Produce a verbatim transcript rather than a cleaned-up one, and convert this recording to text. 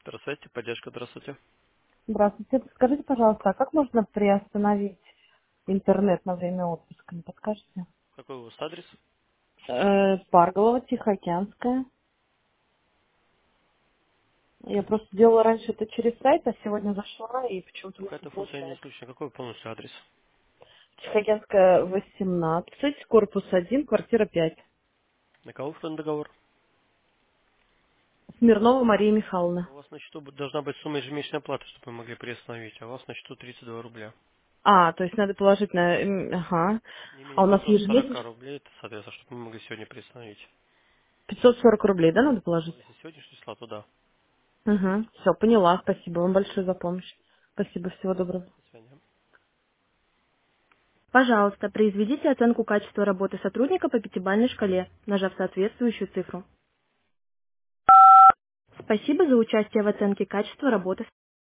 Здравствуйте, поддержка, здравствуйте. Здравствуйте. Скажите, пожалуйста, а как можно приостановить интернет на время отпуска? Не подскажете? Какой у вас адрес? Э, Парголова, Тихоокеанская. Я просто делала раньше это через сайт, а сегодня зашла и почему-то у меня не Какая-то функция не получается. слышно. Какой полностью адрес? Тихоокеанская, восемнадцать, корпус один, квартира пять. На кого оформлен договор? Смирнова Мария Михайловна. У вас на счету бу- должна быть сумма ежемесячной оплаты, чтобы мы могли приостановить, а у вас на счету тридцать два рубля. А, то есть надо положить на... м, Ага. Не А менее у нас пятьсот сорок ежемесячно рублей, это, соответственно, чтобы мы могли сегодня приостановить. пятьсот сорок рублей, да, надо Ну, положить? если сегодняшнего числа, то да. Угу. Все, поняла. Спасибо вам большое за помощь. Спасибо, всего доброго. До свидания. Пожалуйста, произведите оценку качества работы сотрудника по пятибалльной шкале, нажав соответствующую цифру. Спасибо за участие в оценке качества работы